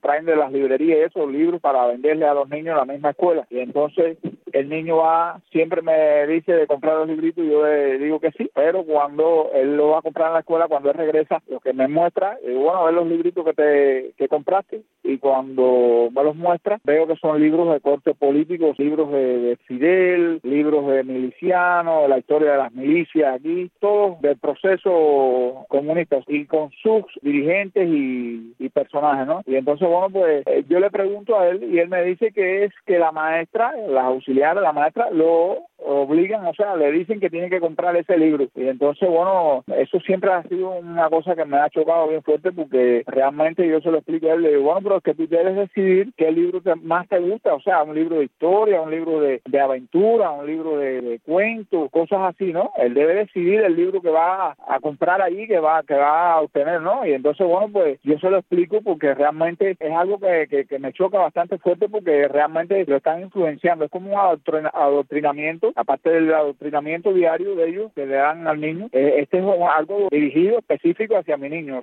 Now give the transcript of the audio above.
traen de las librerías esos libros para venderle a los niños en la misma escuela. Y entonces el niño siempre me dice de comprar los libritos y yo le digo que sí, pero cuando él lo va a comprar en la escuela, cuando él regresa, lo que me muestra, bueno, a ver los libritos que compraste, y cuando me los muestra, veo que son libros de corte político, libros de Fidel, libros de milicianos, de la historia de las milicias aquí, todos del proceso comunista y con sus dirigentes y personajes, ¿no? Y entonces, bueno, pues yo le pregunto a él y él me dice que es que la maestra, las auxiliares de la maestra lo obligan, o sea, le dicen que tiene que comprar ese libro. Y entonces, bueno, eso siempre ha sido una cosa que me ha chocado bien fuerte, porque realmente yo se lo explico a él, le digo, bueno, pero es que tú debes decidir qué libro más te gusta, o sea, un libro de historia, un libro de aventura, un libro de cuentos, cosas así, ¿no? Él debe decidir el libro que va a comprar allí, que va a obtener, ¿no? Y entonces, bueno, pues yo se lo explico porque realmente es algo que me choca bastante fuerte, porque realmente lo están influenciando, es como un adoctrinamiento, aparte del adoctrinamiento diario de ellos que le dan al niño, este es algo dirigido específico hacia mi niño.